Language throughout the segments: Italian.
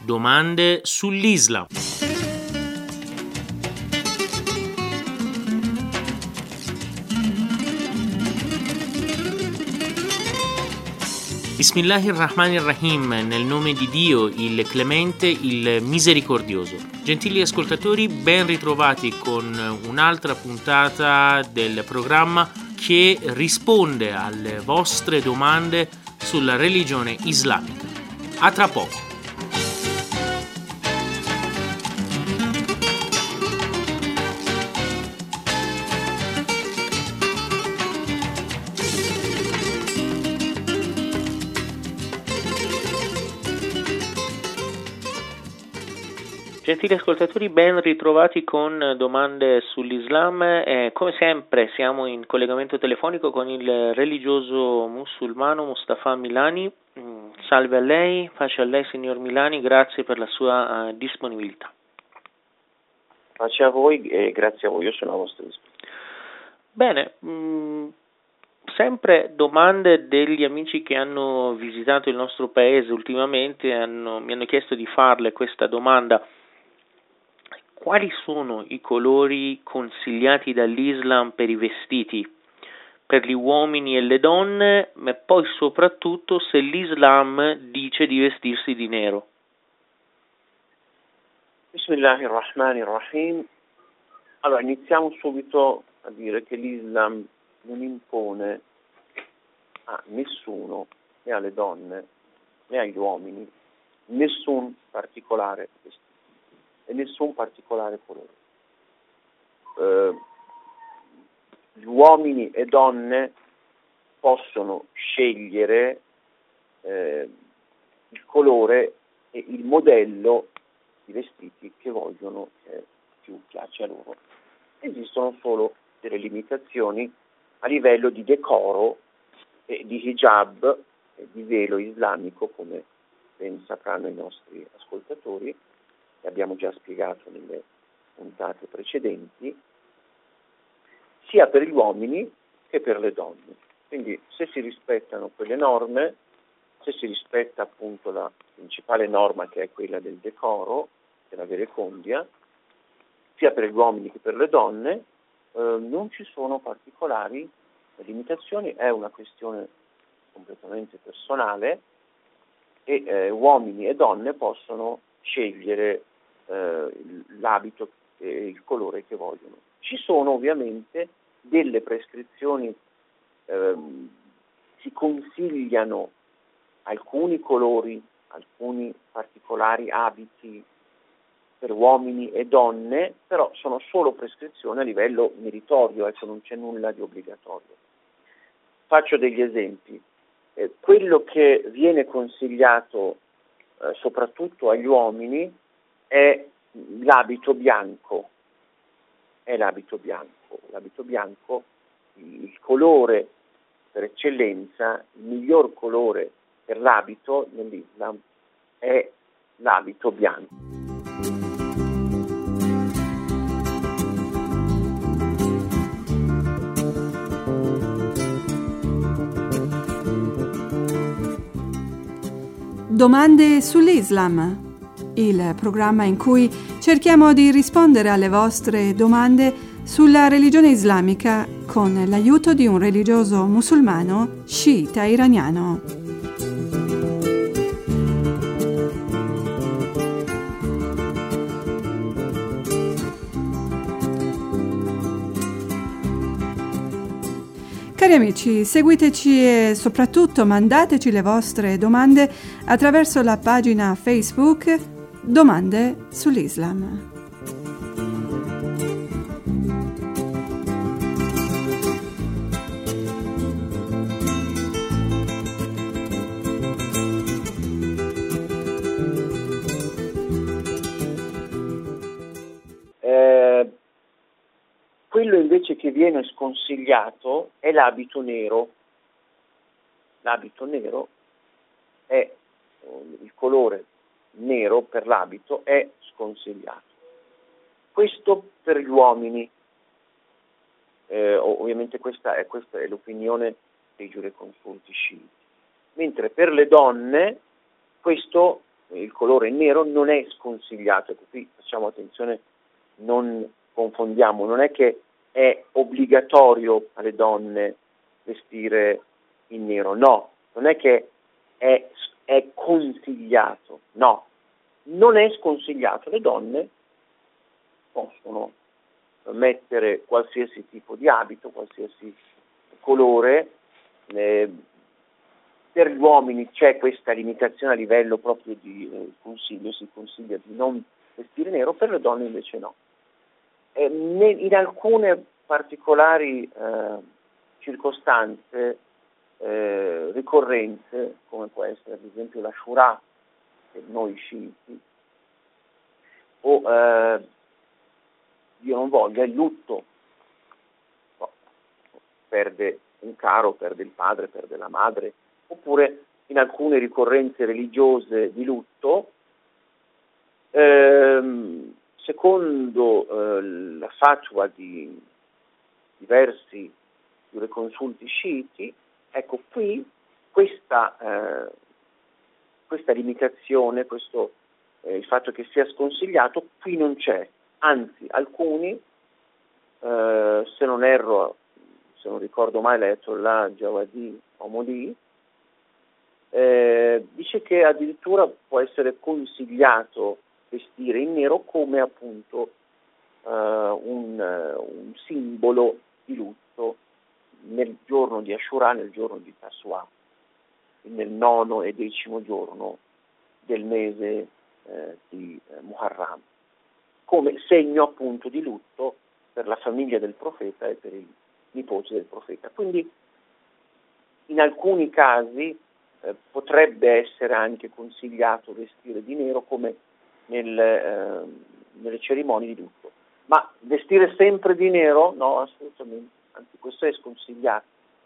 domande sull'Islam. Bismillahirrahmanirrahim, nel nome di Dio, il Clemente, il Misericordioso. Gentili ascoltatori, ben ritrovati con un'altra puntata del programma che risponde alle vostre domande sulla religione islamica. A tra poco. Gentili ascoltatori, ben ritrovati con domande sull'Islam. Come sempre siamo in collegamento telefonico con il religioso musulmano Mustafa Milani. Salve a lei, pace a lei signor Milani, grazie per la sua disponibilità. Pace a voi e grazie a voi, io sono a vostra disposizione. Bene, sempre domande degli amici che hanno visitato il nostro paese ultimamente, mi hanno chiesto di farle questa domanda. Quali sono i colori consigliati dall'Islam per i vestiti, per gli uomini e le donne, ma poi soprattutto se l'Islam dice di vestirsi di nero? Bismillahirrahmanirrahim. Allora, iniziamo subito a dire che l'Islam non impone a nessuno, né alle donne, né agli uomini, nessun particolare vestito e nessun particolare colore. Gli uomini e donne possono scegliere il colore e il modello di vestiti che vogliono, che più piace a loro. Esistono solo delle limitazioni a livello di decoro e di hijab e di velo islamico, come ben sapranno i nostri ascoltatori, che abbiamo già spiegato nelle puntate precedenti, sia per gli uomini che per le donne. Quindi se si rispettano quelle norme, se si rispetta appunto la principale norma che è quella del decoro, della verecondia, sia per gli uomini che per le donne, non ci sono particolari limitazioni, è una questione completamente personale e uomini e donne possono scegliere l'abito e il colore che vogliono. Ci sono ovviamente delle prescrizioni, si consigliano alcuni colori, alcuni particolari abiti per uomini e donne, però sono solo prescrizioni a livello meritorio, ecco, non c'è nulla di obbligatorio. Faccio degli esempi. Quello che viene consigliato soprattutto agli uomini è l'abito bianco. L'abito bianco, il colore per eccellenza, il miglior colore per l'abito nell'Islam è l'abito bianco. Domande sull'Islam, il programma in cui cerchiamo di rispondere alle vostre domande sulla religione islamica con l'aiuto di un religioso musulmano sciita iraniano. Cari amici, seguiteci e soprattutto mandateci le vostre domande attraverso la pagina Facebook Domande sull'Islam. Quello invece che viene sconsigliato è l'abito nero. L'abito nero è il colore nero per l'abito è sconsigliato. Questo per gli uomini, ovviamente questa è l'opinione dei giureconsulti sciiti, mentre per le donne questo il colore nero non è sconsigliato. Ecco, qui facciamo attenzione, non confondiamo, non è che è obbligatorio alle donne vestire in nero, no, non è che è consigliato, no, non è sconsigliato. Le donne possono mettere qualsiasi tipo di abito, qualsiasi colore. Per gli uomini c'è questa limitazione a livello proprio di consiglio, si consiglia di non vestire nero, per le donne invece no. In alcune particolari circostanze ricorrenze, come può essere ad esempio la Shura per noi sciiti, o Dio non voglia il lutto, perde un caro, perde il padre, perde la madre, oppure in alcune ricorrenze religiose di lutto, secondo la fatwa di diversi giureconsulti sciiti, ecco qui questa limitazione, il fatto che sia sconsigliato, qui non c'è. Anzi, alcuni, se non erro, se non ricordo male, l'Ayatollah Jawadi Omoli, dice che addirittura può essere consigliato vestire in nero come appunto un simbolo di lutto nel giorno di Ashura, nel giorno di Tasu'a, nel 9° e 10° giorno del mese di Muharram, come segno appunto di lutto per la famiglia del profeta e per i nipoti del profeta. Quindi in alcuni casi potrebbe essere anche consigliato vestire di nero come nelle cerimonie di lutto, ma vestire sempre di nero? No, assolutamente, anzi questo è sconsigliato.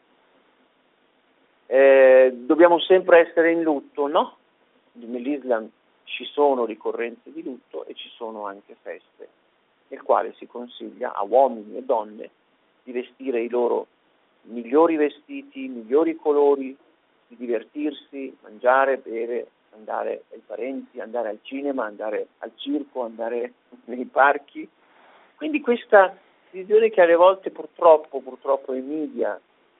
Dobbiamo sempre essere in lutto? No, nell'Islam ci sono ricorrenze di lutto e ci sono anche feste, nel quale si consiglia a uomini e donne di vestire i loro migliori vestiti, migliori colori, di divertirsi, mangiare, bere, andare ai parenti, andare al cinema, andare al circo, andare nei parchi. Quindi questa visione che alle volte purtroppo i media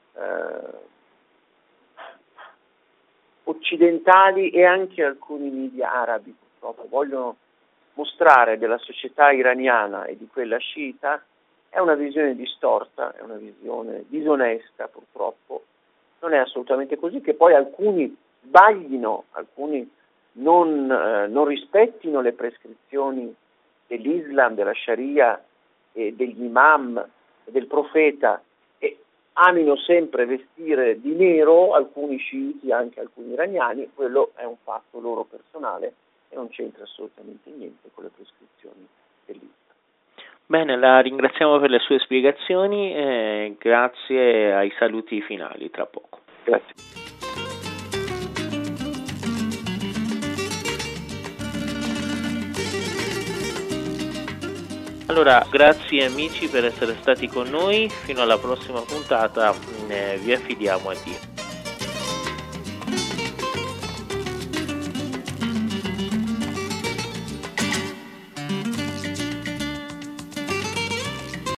occidentali e anche alcuni media arabi purtroppo vogliono mostrare della società iraniana e di quella sciita, è una visione distorta, è una visione disonesta purtroppo. Non è assolutamente così, che poi alcuni sbaglino, alcuni non rispettino le prescrizioni dell'Islam, della Sharia e degli imam e del profeta e amino sempre vestire di nero, alcuni sciiti, anche alcuni iraniani. Quello è un fatto loro personale e non c'entra assolutamente niente con le prescrizioni dell'Islam. Bene, la ringraziamo per le sue spiegazioni e grazie ai saluti finali tra poco. Grazie. Allora, grazie amici per essere stati con noi, fino alla prossima puntata, vi affidiamo a Dio.